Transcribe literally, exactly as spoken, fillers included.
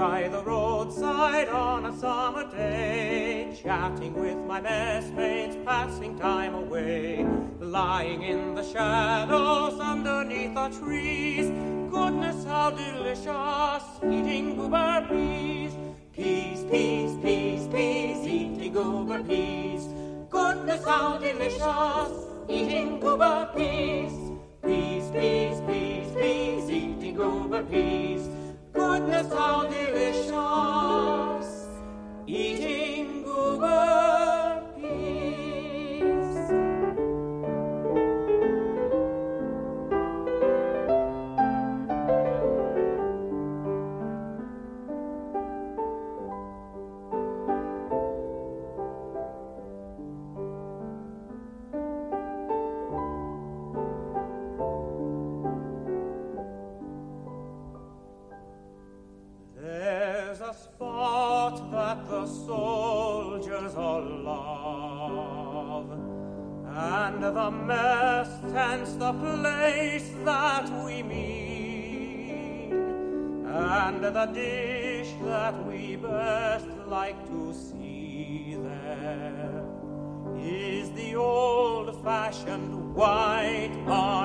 by the roadside on a summer day, chatting with my messmates, passing time away, lying in the shadows underneath the trees. Goodness, how delicious, eating goober peas. Peas, peas, peas, peas, eating goober peas. Goodness, how delicious, eating goober peas. Peas, peas, peas, peas, eating goober peas. Goodness, how delicious, eating goober peas. There's a spot that the soldiers all love, and the mess tent's the place that we meet, and the dish that we best like to see there is the old-fashioned white